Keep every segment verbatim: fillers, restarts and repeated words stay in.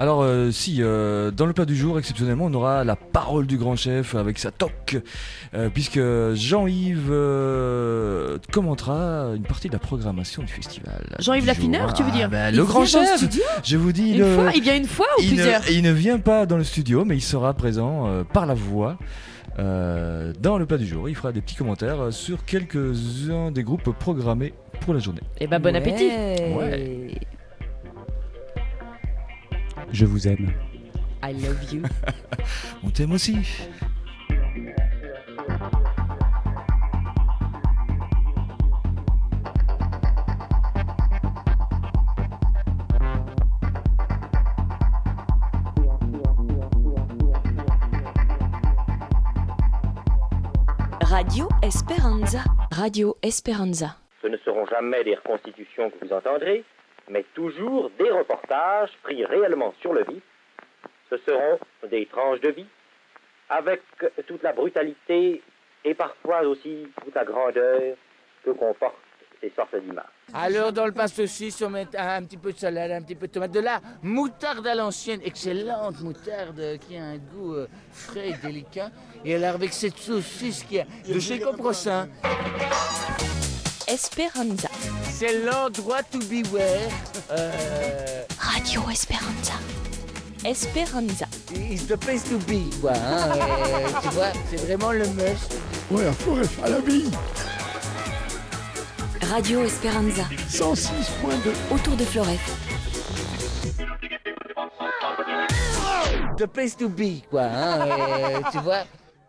Alors euh, si, euh, dans le plat du jour, exceptionnellement, on aura la parole du grand chef avec sa toque, euh, puisque Jean-Yves euh, commentera une partie de la programmation du festival. Jean-Yves du Laffineur, jour. tu veux dire Ah, ben, Il le grand vient dans le chef. studio Je vous dis, Une le- fois Il vient une fois ou il plusieurs ne, il ne vient pas dans le studio, mais il sera présent euh, par la voix. Euh, dans le plat du jour, il fera des petits commentaires euh, sur quelques-uns des groupes programmés pour la journée. Eh ben bon appétit. Ouais. Je vous aime. I love you. On t'aime aussi. Radio Esperanza. Radio Esperanza. Ce ne seront jamais des reconstitutions que vous entendrez, mais toujours des reportages pris réellement sur le vif. Ce seront des tranches de vie, avec toute la brutalité et parfois aussi toute la grandeur que comportent ces sortes d'images. Alors dans le pain saucisse, on met un, un petit peu de salade, un petit peu de tomate, de la moutarde à l'ancienne, excellente moutarde qui a un goût euh, frais et délicat. Et alors avec cette saucisse qui est de chez Coprosin. Esperanza. C'est l'endroit to beware. Euh, Radio Esperanza. Esperanza. It's the place to be, quoi. Hein, euh, tu vois, c'est vraiment le must. Ouais, à Forêt à la bille. Radio Esperanza. cent six point deux. Autour de Floref. The place to be, quoi. Hein, euh, tu vois.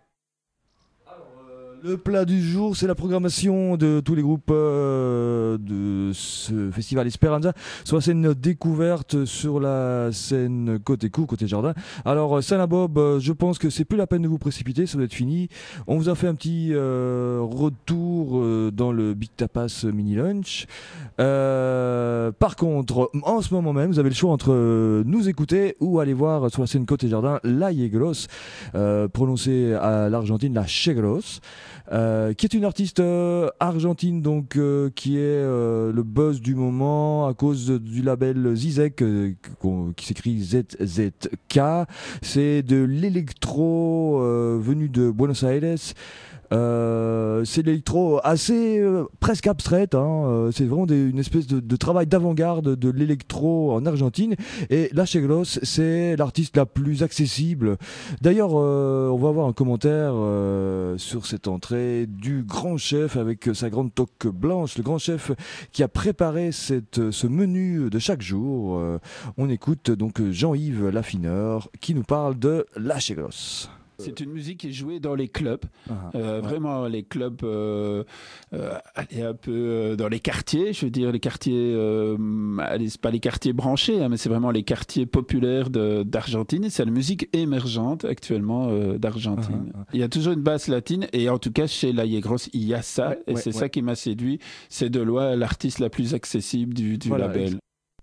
Le plat du jour, c'est la programmation de tous les groupes euh, de ce festival Esperanza sur la scène découverte, sur la scène côté cour, côté jardin. Alors, Saint Bob, euh, je pense que c'est plus la peine de vous précipiter, ça doit être fini. On vous a fait un petit euh, retour euh, dans le Big Tapas Mini Lunch. Euh, par contre, en ce moment même, vous avez le choix entre euh, nous écouter ou aller voir sur la scène côté jardin La Yegros, euh, prononcé à l'Argentine La Chegros. Euh, qui est une artiste euh, argentine donc euh, qui est euh, le buzz du moment à cause du label Zizek euh, qui s'écrit Z Z K. C'est de l'électro euh, venu de Buenos Aires. Euh, c'est de l'électro assez euh, presque abstraite, hein. euh, c'est vraiment des, une espèce de, de travail d'avant-garde de l'électro en Argentine, et La Chegros c'est l'artiste la plus accessible. D'ailleurs euh, on va avoir un commentaire euh, sur cette entrée du grand chef avec sa grande toque blanche, le grand chef qui a préparé cette, ce menu de chaque jour. Euh, on écoute donc Jean-Yves Laffineur qui nous parle de La Chegros. C'est une musique qui est jouée dans les clubs, Ah, euh, ouais. vraiment les clubs, euh, euh, allez, un peu euh, dans les quartiers, je veux dire les quartiers, euh, allez, c'est pas les quartiers branchés, hein, mais c'est vraiment les quartiers populaires de, d'Argentine. Et c'est la musique émergente actuellement euh, d'Argentine. Ah, ah. Il y a toujours une basse latine, et en tout cas chez La Yegros, il y a ça, Ouais, et ouais, c'est ouais. ça qui m'a séduit. C'est de loin l'artiste la plus accessible du, du Voilà, label. ex-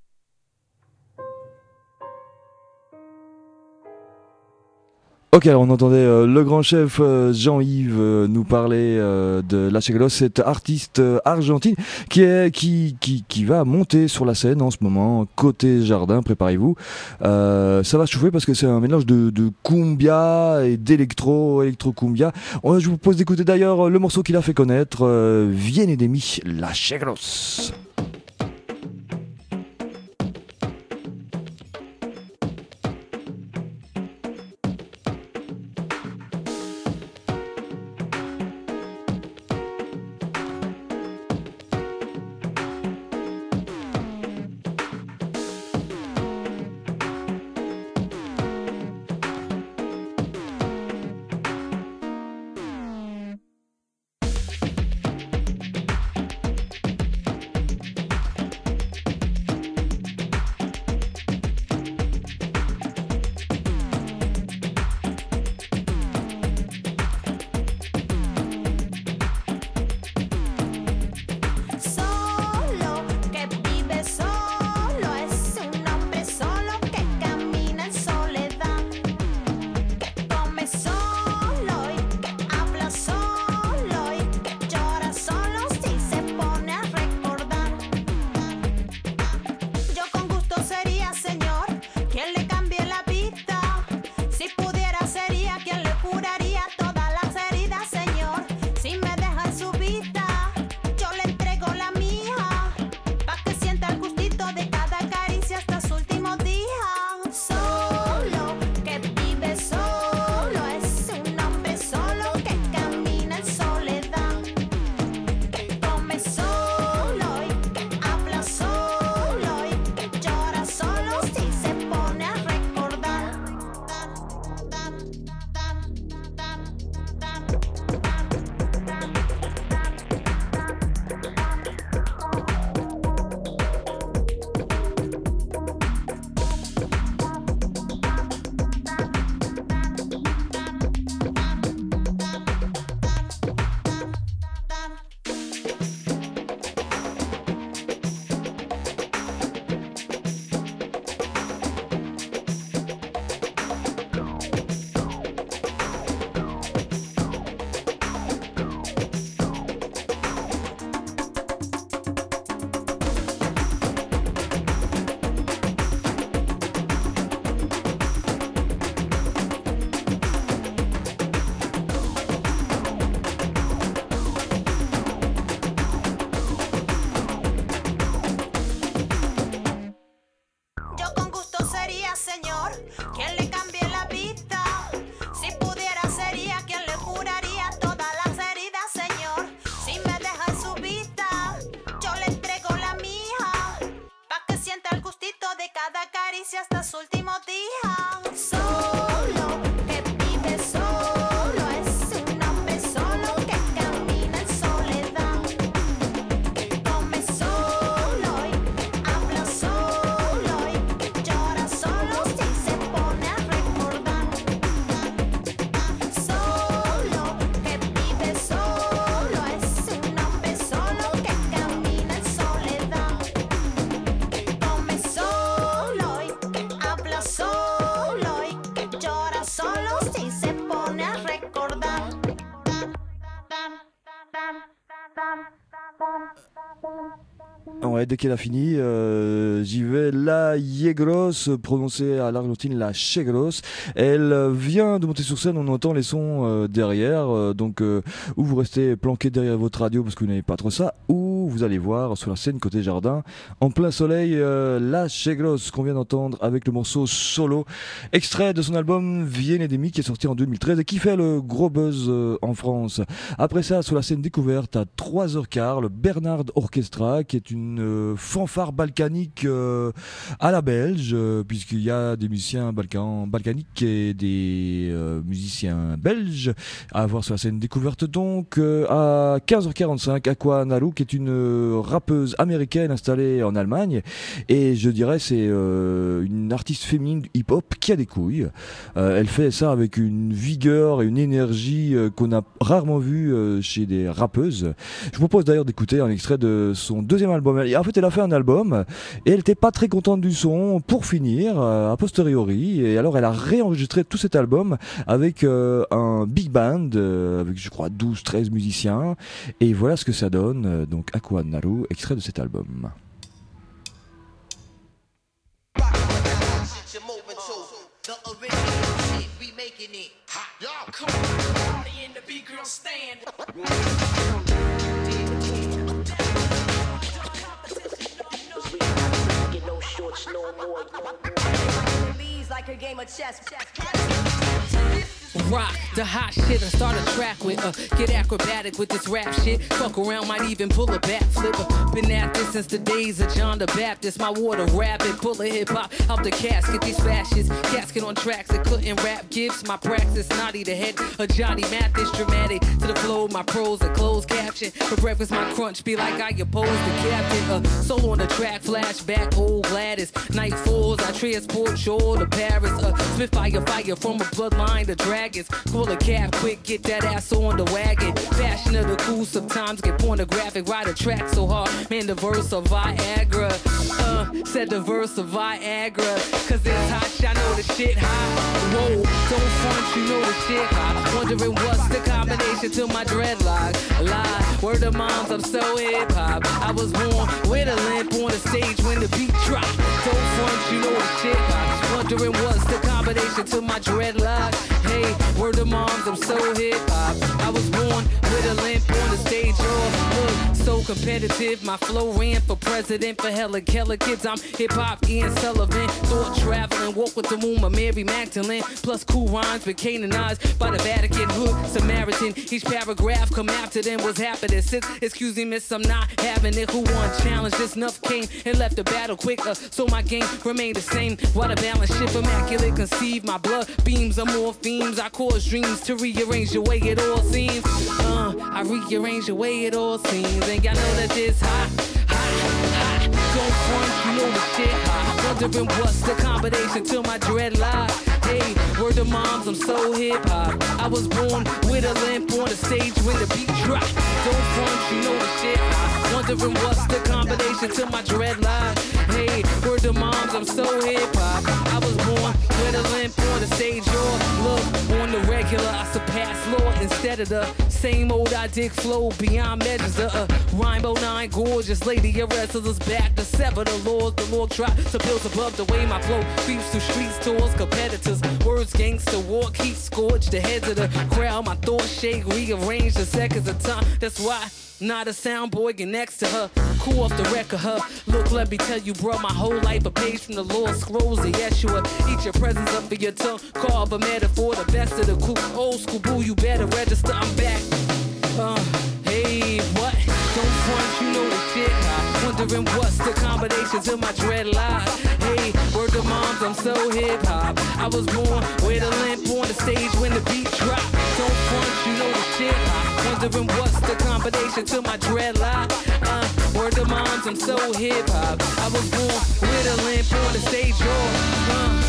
Ok, alors on entendait euh, le grand chef euh, Jean-Yves euh, nous parler euh, de La Chegros, cette artiste euh, argentine qui, est, qui, qui, qui va monter sur la scène en ce moment, côté jardin, préparez-vous. Euh, ça va chauffer parce que c'est un mélange de, de cumbia et d'électro, électro-cumbia. On- Je vous propose d'écouter d'ailleurs le morceau qu'il a fait connaître, euh, Viene de mi, La Chegros. sería, señor, quien le cambie la vida. Si pudiera sería quien le curaría todas las heridas, señor. Si me deja en su vida, yo le entrego la mía, pa' que sienta el gustito de cada caricia hasta su último día. Solo que vive solo, es un hombre solo que camina en soledad, que come solo y habla solo y llora solo si se pone a recordar. Solo que vive solo, es un hombre solo que camina en soledad, que come solo y que habla solo y que llora solo si se pone a recordar. Ouais, dès qu'elle a fini, euh, j'y vais. La Yegros, prononcée à l'Argentine la Chegros. Elle vient de monter sur scène, on entend les sons euh, derrière. Euh, donc, euh, ou vous restez planqué derrière votre radio parce que vous n'avez pas trop ça, ou vous allez voir sur la scène côté jardin, en plein soleil, euh, la Chegros qu'on vient d'entendre avec le morceau Solo, extrait de son album Vienne Demi qui est sorti en deux mille treize et qui fait le gros buzz euh, en France. Après ça, sur la scène découverte à trois heures quinze, le Bernard Orchestra qui est une euh, fanfare balkanique euh, à la belge, euh, puisqu'il y a des musiciens balkan, balkaniques et des euh, musiciens belges à voir sur la scène découverte. Donc euh, à quinze heures quarante-cinq, Aqua Naru qui est une euh, rappeuse américaine installée en Allemagne, et je dirais c'est euh, une artiste féminine du hip-hop qui a des couilles. Euh, elle fait ça avec une vigueur et une énergie euh, qu'on a rarement vu euh, chez des rappeuses. Je vous propose d'ailleurs d'écouter un extrait de son deuxième album. Et en fait, elle a fait un album et elle n'était pas très contente du son pour finir, euh, a posteriori. Et alors, elle a réenregistré tout cet album avec euh, un big band, euh, avec je crois douze treize musiciens. Et voilà ce que ça donne. Donc, Aqua Naru, extrait de cet album. Like a game of chess. Rock the hot shit and start a track with uh, get acrobatic with this rap shit. Fuck around, might even pull a backflip. Uh, been at this since the days of John the Baptist. My water rabbit, pull a hip hop out the casket. These fascists casket on tracks that couldn't rap. Gives my praxis naughty the head. A Johnny Mathis dramatic to the flow. My pros are closed caption. For breakfast my crunch be like I oppose the captain. Uh, solo on the track, flashback, old Gladys. Night falls, I transport shore to Paris. Uh, spit fire, fire from a bloodline to dragons. Call a cab quick, get that ass on the wagon. Fashion of the cool, sometimes get pornographic. Ride a track so hard, man, the verse of Viagra. Uh, said the verse of Viagra. Cause it's hot, I know the shit hot. Whoa, don't front, you know the shit hot. Wondering what's the combination to my dreadlock. Lie, word of moms, I'm so hip hop. I was born with a limp on the stage when the beat dropped. Don't front, you know the shit hot. Wondering what's the combination to my dreadlock. Hey, word of moms, I'm so hip hop. I was born with a limp on the stage. Oh, look, so competitive. My flow ran for president for hella Keller kids. I'm hip hop, Ian Sullivan. Thought traveling, walk with the moon, my Mary Magdalene. Plus cool rhymes been canonized by the Vatican. Hood Samaritan. Each paragraph come after them was happening. Since, excuse me, miss, I'm not having it. Who won challenge? This enough came and left the battle quicker. So my game remained the same. While the balance shift immaculate conceived. My blood beams are more themes. I cause dreams to rearrange the way it all seems. Uh, I rearrange the way it all seems. And y'all know that this hot, hot, hot. Don't front, you know the shit hot. Wondering what's the combination to my dreadlock. Hey, word of moms, I'm so hip hop. I was born with a limp on the stage when the beat dropped. Don't front, you know the shit hot. Wondering what's the combination to my dreadlock. Hey, word of moms, I'm so hip hop. I was born with a limp on the stage. Or look, on the regular, I surpass law instead of the same old I dig flow beyond measures. The uh, Rainbow Nine, gorgeous lady, arrested us back to sever the laws. The Lord tried to build above the way my flow creeps through streets towards competitors. Words gangster walk, heat scorch the heads of the crowd. My thoughts shake, rearrange the seconds of time. That's why Not a soundboy get next to her. Cool off the wreck of her. Look, let me tell you, bro, my whole life a page from the Lord scrolls of Yeshua. Eat your presents up for your tongue. Carve a metaphor, the best of the cool. Old school boo, you better register, I'm back. Uh, hey, what? Don't front, you know the shit. Wondering what's the combination to my dreadlocks. Hey, word to moms, I'm so hip hop. I was born with a limp on the stage when the beat drop. Don't front, you know the shit. Wondering what's the combination to my dreadlock. Uh, word to moms, I'm so hip hop. I was born with a limp on the stage. Oh, uh.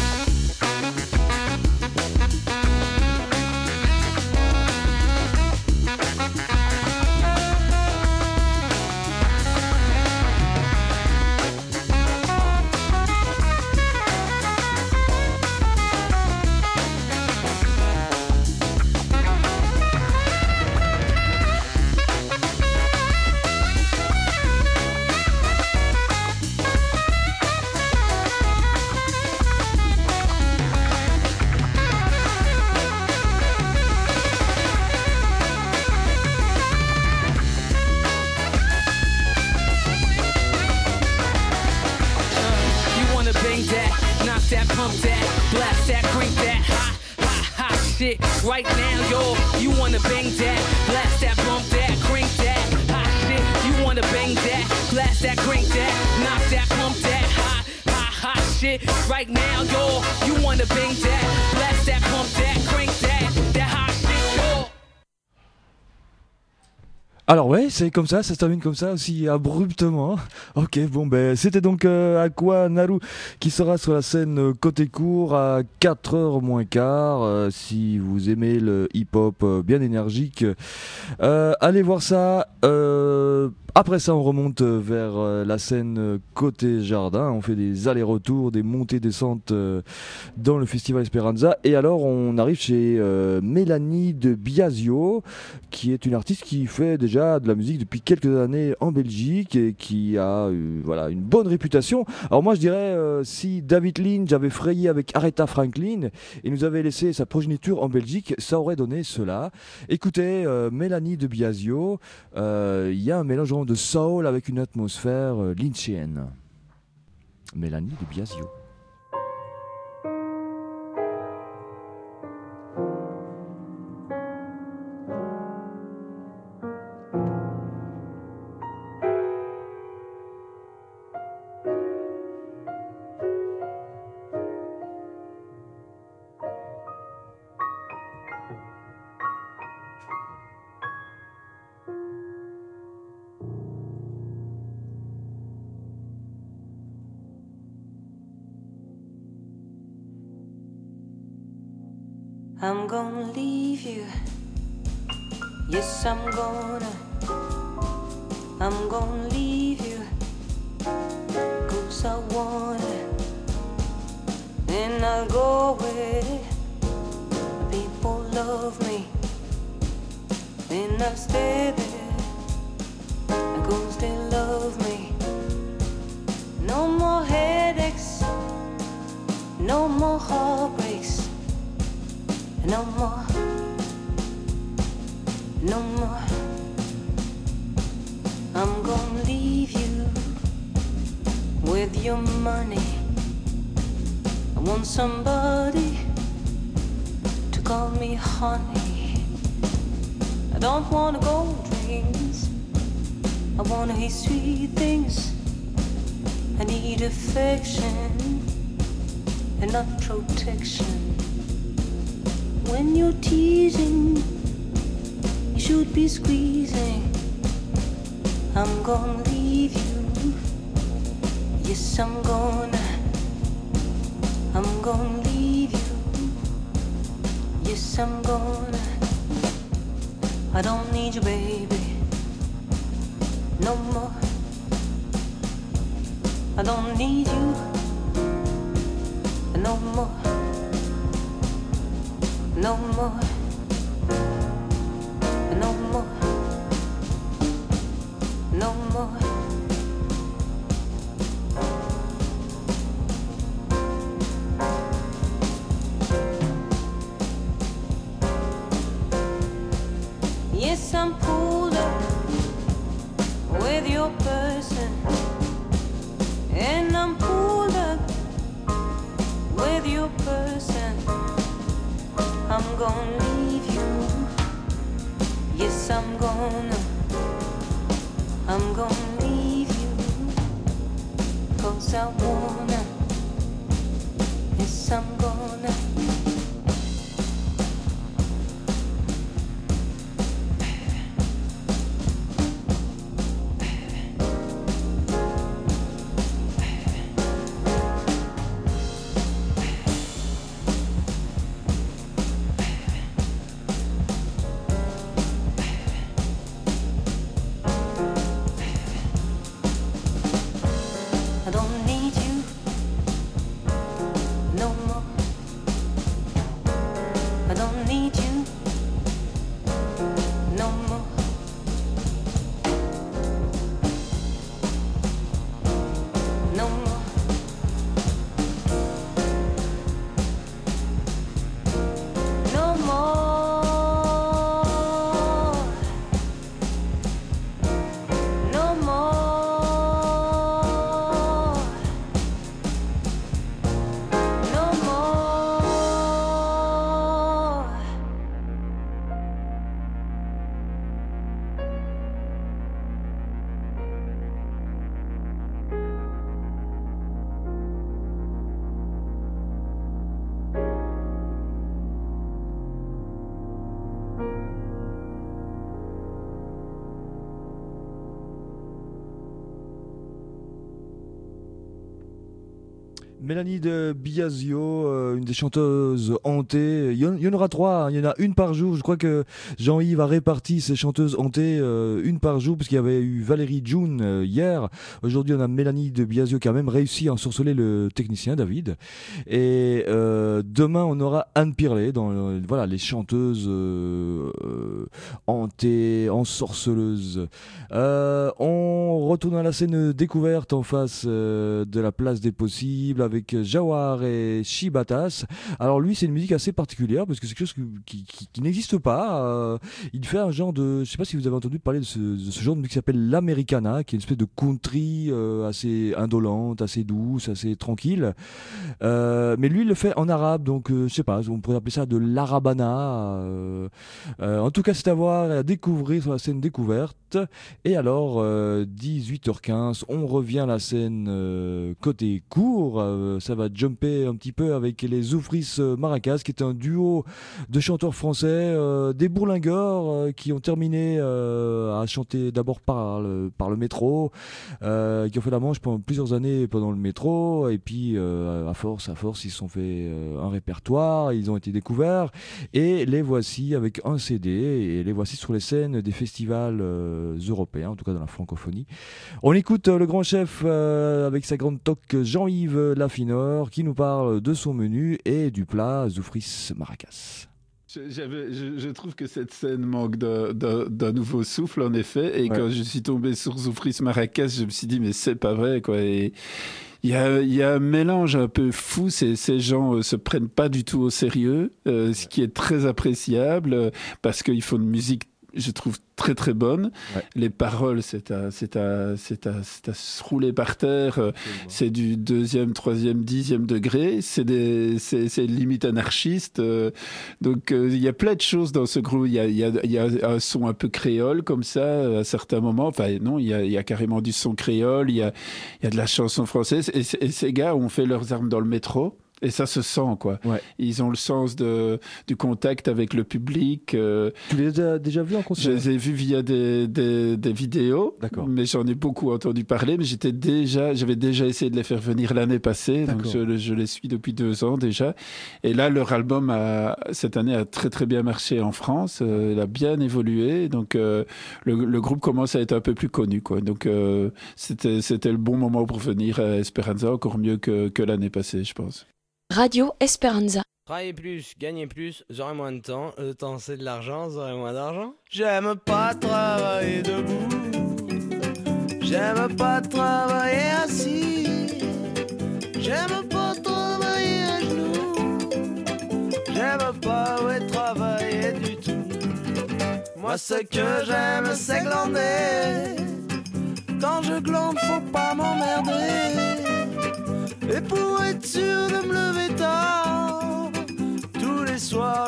Right now, yo, you wanna bang that, blast that, bump that, crank that, hot shit. You wanna bang that, blast that, crank that, knock that, pump that, hot, hot, hot shit. Right now, yo, you wanna bang that, blast that, pump that, crank that, that hot shit, yo. Alors ouais, c'est comme ça, ça se termine comme ça aussi abruptement. Ok, bon ben c'était donc euh, Aqua Naru qui sera sur la scène euh, côté court à quatre heures moins quart. Euh, si vous aimez le hip-hop euh, bien énergique, euh, allez voir ça. Euh, après ça, on remonte vers euh, la scène côté jardin. On fait des allers-retours, des montées-descentes euh, dans le festival Esperanza. Et alors, on arrive chez euh, Mélanie de Biasio, qui est une artiste qui fait déjà de la musique depuis quelques années en Belgique et qui a euh, voilà, une bonne réputation. Alors moi, je dirais, euh, si David Lynch avait frayé avec Aretha Franklin et nous avait laissé sa progéniture en Belgique, ça aurait donné cela. Écoutez, euh, Mélanie de Biasio, il euh, y a un mélange de soul avec une atmosphère euh, lynchienne. Mélanie de Biasio. I'm gonna leave you. Yes, I'm gonna. I'm gonna leave you. 'Cause I wanna. And I'll go with it. People love me. And I'll stay there. I'm gonna still love me. No more headaches. No more heartbreaks. No more, no more. I'm gonna leave you with your money. I want somebody to call me honey. I don't wanna gold rings. I wanna hear sweet things. I need affection and not protection. When you're teasing, you should be squeezing. I'm gonna leave you. Yes, I'm gonna. I'm gonna leave you. Yes, I'm gonna. I don't need you, baby, no more. I don't need you no more. No more, no more, no more. Yes, I'm pulled up real person. I'm gonna leave you. Yes, I'm gonna. I'm gonna leave you. 'Cause I wanna. Yes, I'm gonna. I don't need you no more. I don't need you no more. No more. No more. No more. No more. Mélanie de Biasio, euh, une des chanteuses hantées. Il y, en, il y en aura trois, hein. Il y en a une par jour. Je crois que Jean-Yves a réparti ces chanteuses hantées euh, une par jour, parce qu'il y avait eu Valérie June euh, hier. Aujourd'hui, on a Mélanie de Biasio qui a même réussi à ensorceler le technicien David. Et euh, demain, on aura Anne Pirlet dans euh, voilà, les chanteuses euh, euh, hantées, ensorceleuses. Euh, on retourne à la scène découverte en face euh, de la place des possibles avec Jawar et Shibatas. Alors lui, c'est une musique assez particulière parce que c'est quelque chose qui, qui, qui n'existe pas. Euh, il fait un genre de, je sais pas si vous avez entendu parler de ce, de ce genre de musique qui s'appelle l'Americana, qui est une espèce de country euh, assez indolente, assez douce, assez tranquille. Euh, mais lui, il le fait en arabe, donc euh, je sais pas, on pourrait appeler ça de l'arabana. Euh, euh, en tout cas, c'est à voir et à découvrir sur la scène découverte. Et alors, euh, dix-huit heures quinze, on revient à la scène euh, côté court. Euh, ça va jumper un petit peu avec les Zoufris Maracas, qui est un duo de chanteurs français, euh, des bourlingueurs euh, qui ont terminé euh, à chanter d'abord par le, par le métro, euh, qui ont fait la manche pendant plusieurs années pendant le métro, et puis euh, à force, à force, ils se sont fait euh, un répertoire, ils ont été découverts, et les voici avec un C D, et les voici sur les scènes des festivals euh, européens, en tout cas dans la francophonie. On écoute euh, le grand chef euh, avec sa grande toque Jean-Yves Lafineur qui nous parle de son menu et du plat Zoufris Maracas. J'avais, je, je trouve que cette scène manque d'un, d'un, d'un nouveau souffle, en effet. Et ouais. Quand je suis tombé sur Zoufris Maracas, je me suis dit, mais c'est pas vrai, quoi. Et il y a, il y a un mélange un peu fou. Ces, ces gens euh, se prennent pas du tout au sérieux, euh, ce qui est très appréciable, euh, parce qu'ils font une musique, je trouve, très très bonne. Ouais. Les paroles, c'est à, c'est, à, c'est, à, c'est à se rouler par terre. C'est, c'est du deuxième, troisième, dixième degré. C'est, des, c'est, c'est limite anarchiste. Euh, donc il euh, y a plein de choses dans ce groupe. Il y a, y, a, y a un son un peu créole comme ça à certains moments. Enfin non, il y a, y a carrément du son créole. Il y a, y a de la chanson française. Et, et ces gars ont fait leurs armes dans le métro. Et ça se sent, quoi. Ouais. Ils ont le sens de, du contact avec le public. Euh, tu les as déjà vus en concert ? Je les ai vus via des, des, des vidéos. D'accord. Mais j'en ai beaucoup entendu parler. Mais j'étais déjà, j'avais déjà essayé de les faire venir l'année passée. D'accord. Donc je, je les suis depuis deux ans déjà. Et là, leur album, a, cette année, a très très bien marché en France. Euh, il a bien évolué. Donc euh, le, le groupe commence à être un peu plus connu, quoi. Donc euh, c'était, c'était le bon moment pour venir à Esperanza, encore mieux que, que l'année passée, je pense. Radio Esperanza. Travailler plus, gagner plus, j'aurai moins de temps. Le temps, c'est de l'argent, j'aurai moins d'argent. J'aime pas travailler debout. J'aime pas travailler assis. J'aime pas travailler à genoux. J'aime pas, ouais, travailler du tout. Moi, ce que j'aime, c'est glander. Quand je glande, faut pas m'emmerder. Et pour être sûr de me lever tard,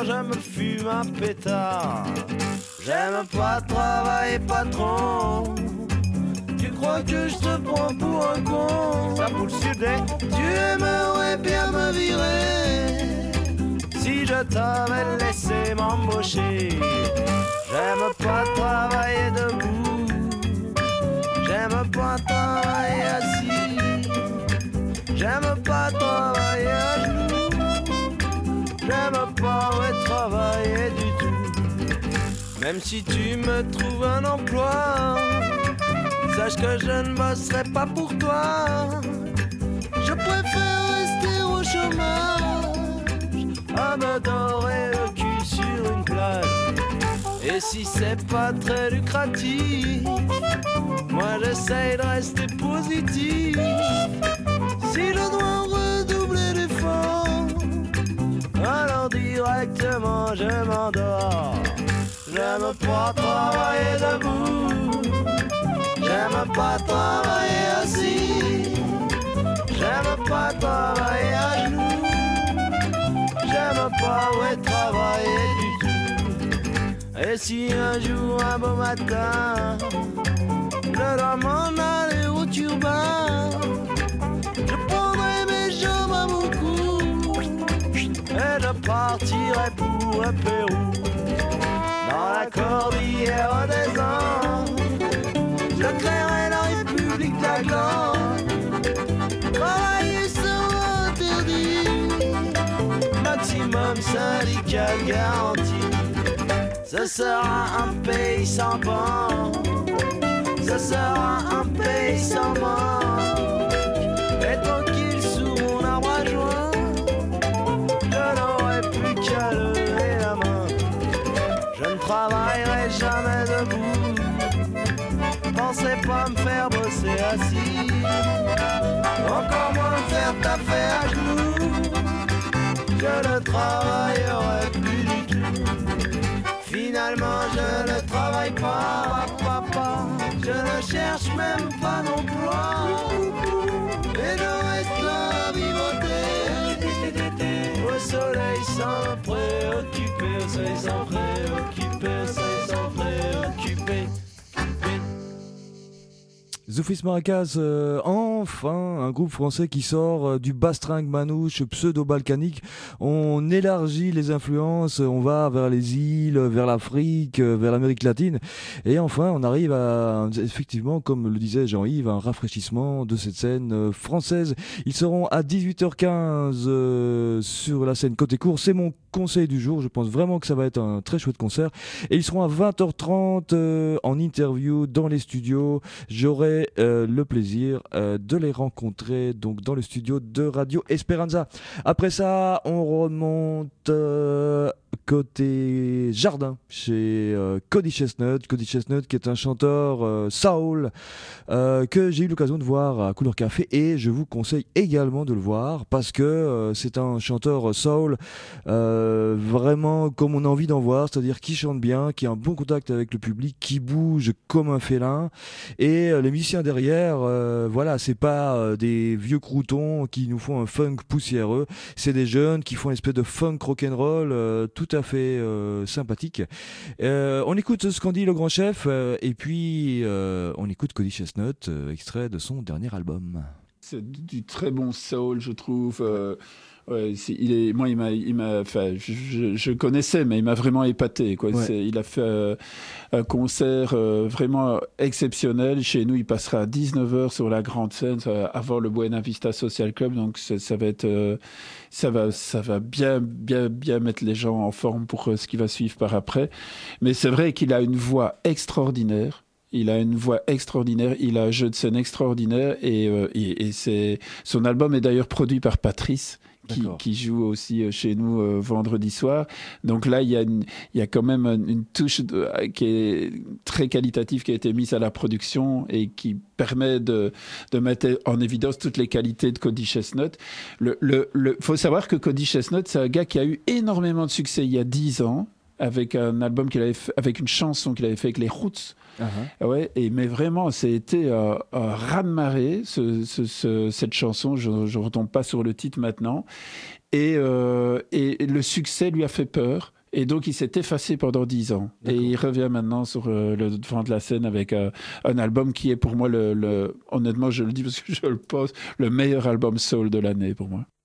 je me fume un pétard. J'aime pas travailler patron. Tu crois que je te prends pour un con? Ça pour le sud, tu aimerais bien me virer si je t'avais laissé m'embaucher. J'aime pas travailler debout, j'aime pas travailler assis, j'aime pas travailler à genoux, j'aime pas ouais, travailler du tout. Même si tu me trouves un emploi, sache que je ne bosserai pas pour toi. Je préfère rester au chômage, à me dorer le cul sur une plage. Et si c'est pas très lucratif, moi j'essaye de rester positif. Si je dois redoubler d'efforts, alors directement je m'endors. J'aime pas travailler debout, j'aime pas travailler assis, j'aime pas travailler à genoux, j'aime pas ouais travailler du tout. Et si un jour, un beau matin, je dois m'en aller au turbin, je prendrai mes jambes à mon cou et je partirai pour le Pérou. Dans la cordillère des Andes, je créerai la République de la Glande. Travailler sera interdit, maximum syndical garanti. Ce sera un pays sans banque, ce sera un pays sans manque. Et tranquille sous mon arbre à joint, je n'aurai plus qu'à lever la main. Je ne travaillerai jamais debout, pensez pas me faire bosser assis, encore moins me faire taper à genoux. Je ne travaillerai plus du tout. Finalement je ne travaille pas, papa, je ne cherche même pas d'emploi. Et je reste là à vivoter au soleil sans me préoccuper, au soleil sans préoccuper, au soleil sans préoccuper. Zoufis Maracas, euh, enfin un groupe français qui sort euh, du bastringue manouche pseudo-balkanique. On élargit les influences, on va vers les îles, vers l'Afrique, euh, vers l'Amérique latine. Et enfin, on arrive à, effectivement, comme le disait Jean-Yves, un rafraîchissement de cette scène euh, française. Ils seront à dix-huit heures quinze euh, sur la scène Côté Court. C'est mon conseil du jour. Je pense vraiment que ça va être un très chouette concert. Et ils seront à vingt heures trente euh, en interview dans les studios. J'aurai Euh, le plaisir euh, de les rencontrer donc dans le studio de Radio Esperanza. Après ça, on remonte euh, côté jardin chez euh, Cody Chestnut. Cody Chestnut qui est un chanteur euh, soul euh, que j'ai eu l'occasion de voir à Couleur Café et je vous conseille également de le voir parce que euh, c'est un chanteur soul euh, vraiment comme on a envie d'en voir, c'est-à-dire qui chante bien, qui a un bon contact avec le public, qui bouge comme un félin et euh, les musiciens derrière, euh, voilà, c'est pas euh, des vieux croutons qui nous font un funk poussiéreux, c'est des jeunes qui font une espèce de funk rock'n'roll euh, tout à fait euh, sympathique. Euh, on écoute ce qu'en dit le grand chef euh, et puis euh, on écoute Cody Chestnut, euh, extrait de son dernier album. C'est du très bon soul, je trouve. Euh, ouais, c'est, il est, moi, il m'a, il m'a, enfin, je, je connaissais, mais il m'a vraiment épaté, quoi. Ouais. C'est, il a fait euh, un concert euh, vraiment exceptionnel. Chez nous, il passera à dix-neuf heures sur la grande scène, ça, avant le Buena Vista Social Club. Donc, ça, ça va être, euh, ça va, ça va bien, bien, bien mettre les gens en forme pour euh, ce qui va suivre par après. Mais c'est vrai qu'il a une voix extraordinaire. Il a une voix extraordinaire, il a un jeu de scène extraordinaire et, euh, et, et c'est... son album est d'ailleurs produit par Patrice, qui, qui joue aussi chez nous euh, vendredi soir. Donc là, il y a, une, il y a quand même une, une touche de, qui est très qualitative qui a été mise à la production et qui permet de, de mettre en évidence toutes les qualités de Cody Chestnut. Le, le, le, faut savoir que Cody Chestnut, c'est un gars qui a eu énormément de succès il y a dix ans avec un album qu'il avait fait, avec une chanson qu'il avait fait avec les Roots. Uh-huh. Ouais, et mais vraiment, c'était un, un raz-de-marée, ce, ce, ce, cette chanson. Je ne retombe pas sur le titre maintenant. Et, euh, et le succès lui a fait peur. Et donc, il s'est effacé pendant dix ans. D'accord. Et il revient maintenant sur euh, le devant de la scène avec euh, un album qui est pour moi, le, le, honnêtement, je le dis parce que je le pense, le meilleur album soul de l'année pour moi.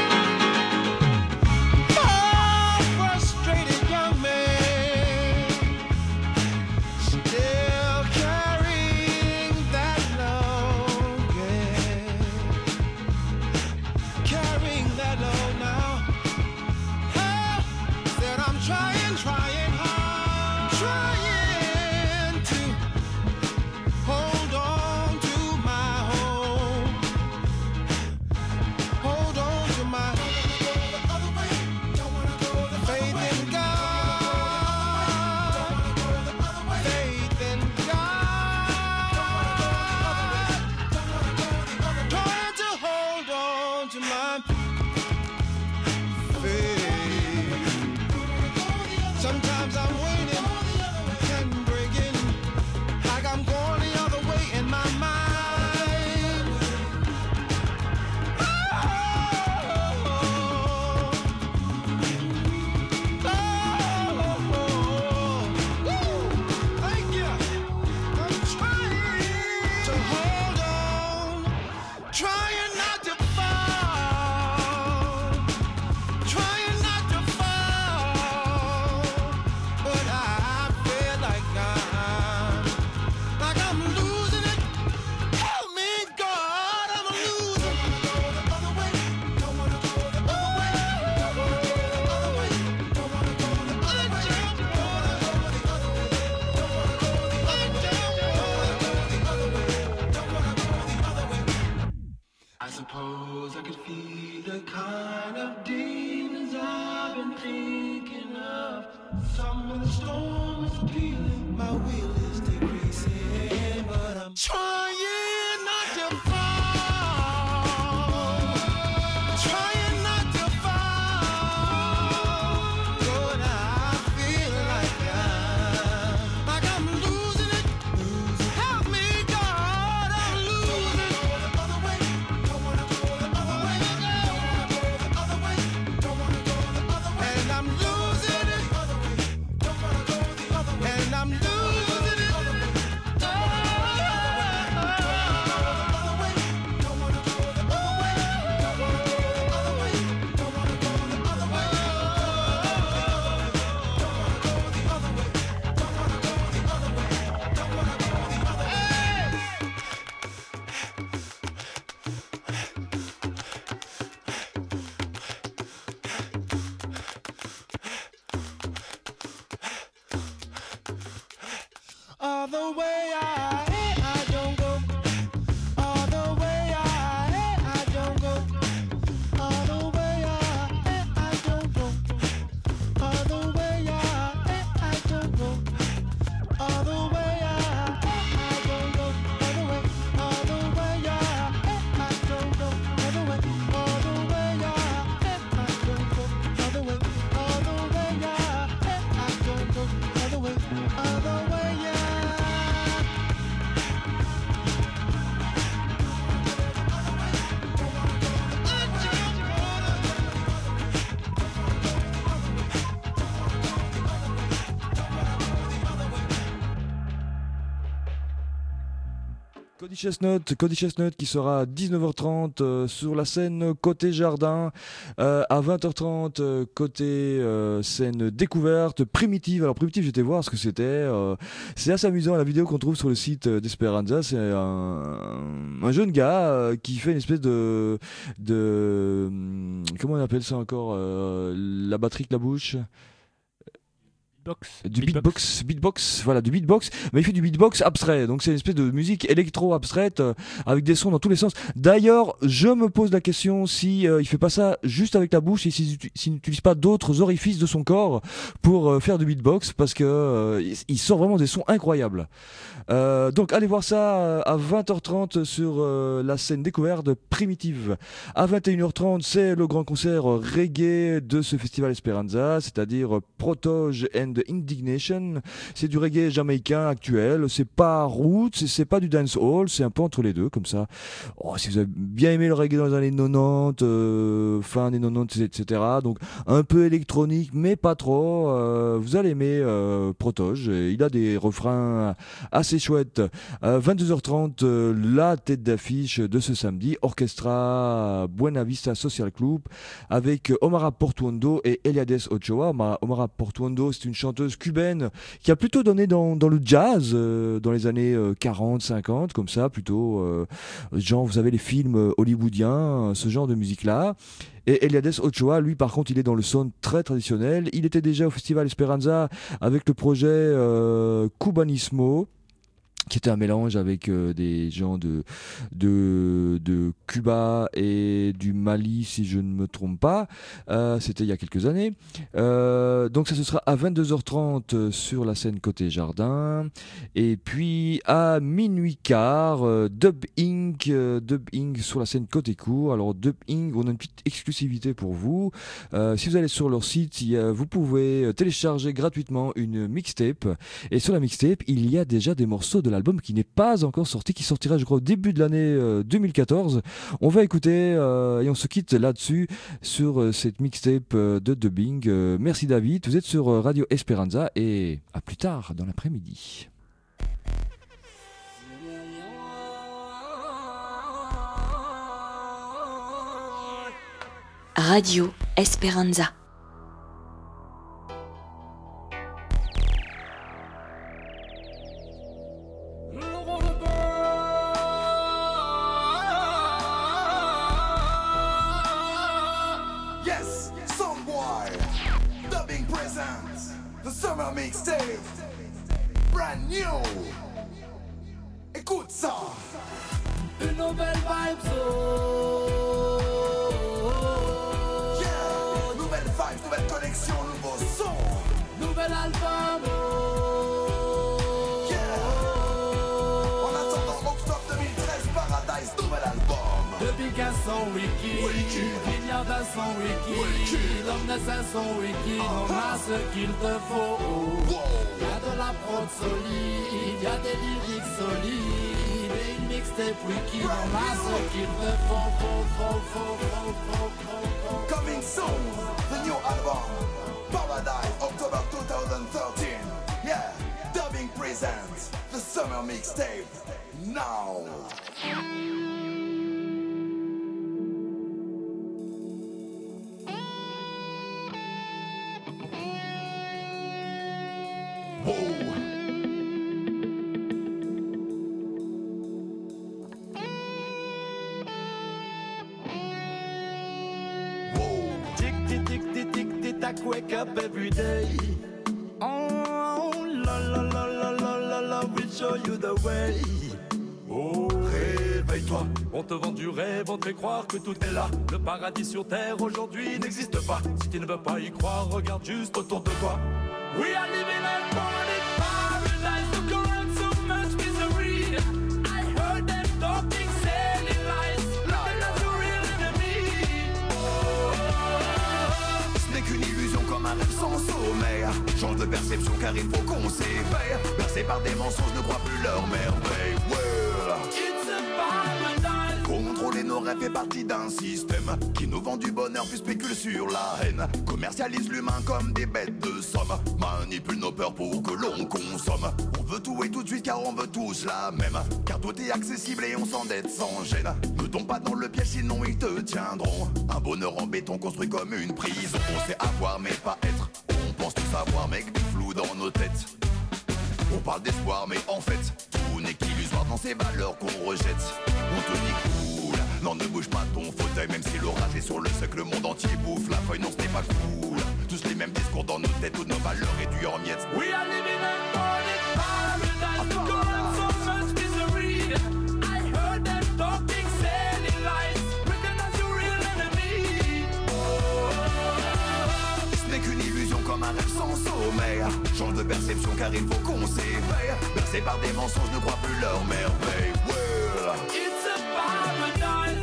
Cody Chestnut, Cody Chestnut qui sera à dix-neuf heures trente euh, sur la scène côté jardin, euh, à vingt heures trente euh, côté euh, scène découverte, Primitive. Alors Primitive, j'étais voir ce que c'était. Euh, c'est assez amusant la vidéo qu'on trouve sur le site d'Esperanza. C'est un, un jeune gars euh, qui fait une espèce de, de comment on appelle ça encore, euh, la batterie que la bouche. Beatbox. Du beatbox. beatbox, beatbox, voilà, du beatbox, mais il fait du beatbox abstrait, donc c'est une espèce de musique électro-abstraite euh, avec des sons dans tous les sens. D'ailleurs, je me pose la question si euh, il fait pas ça juste avec la bouche et s'il, s'il n'utilise pas d'autres orifices de son corps pour euh, faire du beatbox, parce que euh, il sort vraiment des sons incroyables. Euh, donc allez voir ça à vingt heures trente sur euh, la scène découverte Primitive. À vingt et une heures trente, c'est le grand concert reggae de ce festival Esperanza, c'est-à-dire Protoge and de Indignation. C'est du reggae jamaïcain actuel. C'est pas roots, c'est, c'est pas du dancehall, c'est un peu entre les deux, comme ça. Oh, si vous avez bien aimé le reggae dans les années quatre-vingt-dix, euh, fin des quatre-vingt-dix, et cetera. Donc un peu électronique, mais pas trop. Euh, vous allez aimer euh, Protoge. Il a des refrains assez chouettes. Euh, vingt-deux heures trente, euh, la tête d'affiche de ce samedi, Orchestra Buena Vista Social Club avec Omara Portuondo et Eliades Ochoa. Omara, Omara Portuondo, c'est une chanteuse cubaine qui a plutôt donné dans, dans le jazz euh, dans les années euh, quarante, cinquante, comme ça, plutôt euh, genre, vous savez, les films hollywoodiens, ce genre de musique-là. Et Eliades Ochoa, lui, par contre, il est dans le son très traditionnel. Il était déjà au Festival Esperanza avec le projet euh, Cubanismo, qui était un mélange avec euh, des gens de, de, de Cuba et du Mali, si je ne me trompe pas. Euh, c'était il y a quelques années. Euh, donc ça, ce sera à vingt-deux heures trente sur la scène côté jardin. Et puis à minuit quart, euh, Dub Inc, euh, Dub Inc sur la scène côté court. Alors Dub Inc, on a une petite exclusivité pour vous. Euh, si vous allez sur leur site, il y a, vous pouvez télécharger gratuitement une mixtape. Et sur la mixtape, il y a déjà des morceaux de la album qui n'est pas encore sorti, qui sortira je crois au début de l'année euh, deux mille quatorze. On va écouter euh, et on se quitte là-dessus sur euh, cette mixtape euh, de dubbing. Euh, merci David, vous êtes sur euh, Radio Esperanza et à plus tard dans l'après-midi. Radio Esperanza. Summer mixtape, brand new. Écoute ça. Une nouvelle vibe zone. Yeah. Nouvelle vibe, nouvelle connexion, nouveau son. Nouvel album. Yeah. En attendant octobre deux mille treize, Paradise, nouvel album. Depuis qu'un son wiki, il y a d'un son wiki. L'homme de un son wiki, on a ce qu'il te faut. Il y a de la prod solide, il y a des lyrics solides. Et une mixtape wiki, on a ce qu'il te faut. Faut, faut, faut, faut, faut, faut, faut. Coming soon, the new album, Paradise, October twenty thirteen. Yeah, Dubbing presents the summer mixtape. Now. Wake up every day. Oh, la la la la la la la, we'll show you the way. Oh, réveille-toi. On te vend du rêve, on te fait croire que tout est là. Le paradis sur terre aujourd'hui n'existe pas. Si tu ne veux pas y croire, regarde juste autour de toi. We are living a morning paradise. Look around, so much misery. I heard them talking silly lies. Looking at your real enemy. Ce n'est qu'une illusion comme un rêve sans sommeil. Change de perception car il faut qu'on s'éveille. Bercé par des mensonges, ne crois plus leur merveille. Well. It's a paradise. Contrôler nos rêves fait partie d'un système qui nous vend du bonheur puis spécule sur la haine. Commercialise l'humain comme des bêtes de somme. Manipule nos peurs pour que l'on consomme. On veut tout et tout de suite car on veut tous la même. Car tout est accessible et on s'endette sans gêne. Ne tombe pas dans le piège sinon ils te tiendront. Un bonheur en béton construit comme une prison. On sait avoir mais pas être. On pense tout savoir mais du flou dans nos têtes. On parle d'espoir mais en fait tout n'est qu'illusoire dans ces valeurs qu'on rejette. On te dit cool, non ne bouge pas ton fauteuil. Même si l'orage est sur le seuil, le monde entier bouffe la feuille. Non ce n'est pas cool, tous les mêmes discours dans nos têtes. Toutes nos valeurs réduites en miettes. We are living a morning paradise. Look around, so much misery. I heard them talking silly lies. Recognize your real enemy. Ce n'est qu'une illusion comme un rêve sans sommeil. Change de perception car il faut qu'on s'éveille. Bercé par des mensonges, ne crois plus leur merveille. Well. It's a paradise.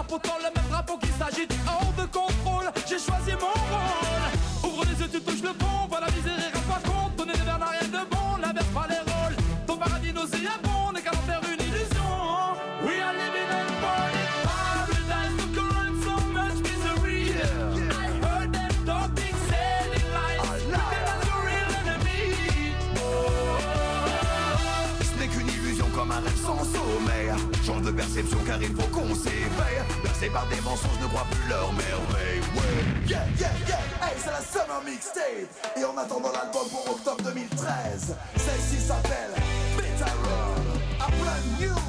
pourtant le même drapeau qui s'agite hors de contrôle. J'ai choisi mon rôle. Ouvre les yeux, tu touches le fond. Voilà la misère et rends pas compte. Donner des vers n'a rien de bon, n'inverse pas les rôles. Ton paradis nauséabond n'est qu'à en faire une illusion. We are living in burning paradise. Look around, so much misery. Yeah. I heard them talking, selling lies. Pretend as a real enemy. Oh. Ce n'est qu'une illusion comme un rêve sans sommeil. Change de perception car il faut qu'on s'éveille. Bercés par des mensonges, ne croient plus leur merveille. Ouais. Yeah, yeah, yeah. Hey, c'est la Summer Mixtape. Et en attendant l'album pour octobre deux mille treize. Celle-ci s'appelle Better Run, a brand new.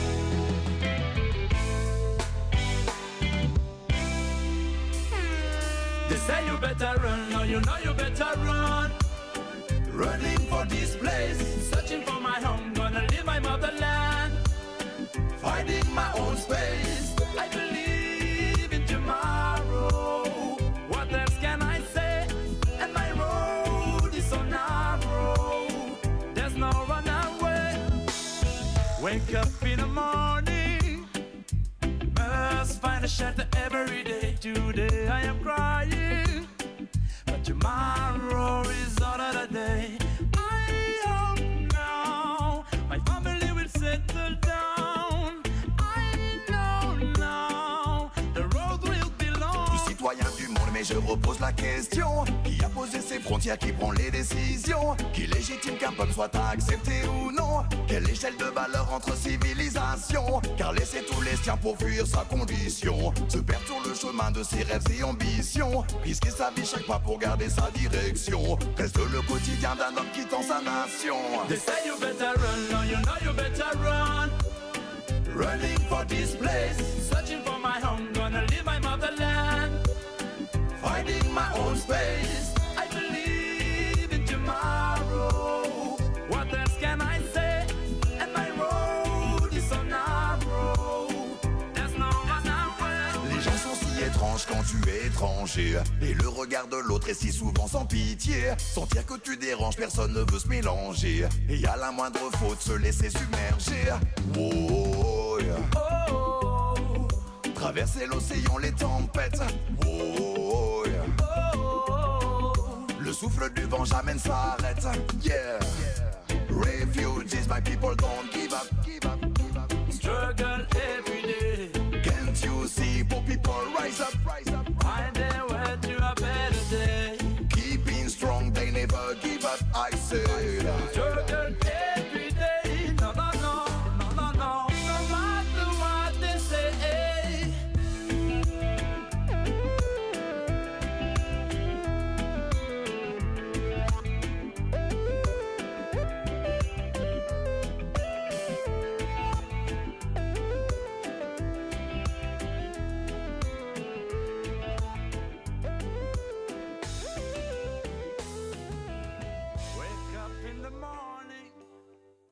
They say you better run, now you know you better run. Running for this place, searching for my home, gonna leave my motherland. Finding my own space, I believe in tomorrow. What else can I say? And my road is so narrow. There's no runaway. Wake up in the morning, must find a shelter every day. Today I am crying, but tomorrow is another day. I hope now my family will settle down. I know now the road will be long. Je suis citoyen du monde, mais je repose la question. Qui a posé ses frontières, qui prend les décisions? Qui légitime qu'un peuple soit accepté ou non? Quelle échelle de valeur entre civilisations? Car laisser tous les siens pour fuir sa condition, se perd sur le chemin de ses rêves et ambitions. Risquer sa vie chaque pas pour garder sa direction, reste le quotidien d'un homme quittant sa nation. They say you better run, now you know you better run. Running for this place, searching for my home, gonna leave my motherland. Finding my own space, I believe in tomorrow. What else can I say? And my road is so narrow. There's no runaway. Les gens sont si étranges quand tu es étranger, et le regard de l'autre est si souvent sans pitié. Sentir que tu déranges, personne ne veut se mélanger, et à la moindre faute se laisser submerger. Oh, yeah. Oh. Traverser l'océan, les tempêtes. Oh, yeah. Oh. Le souffle du vent jamais ne s'arrête. Yeah. Refugees, my people don't give up, give up, give up. Struggle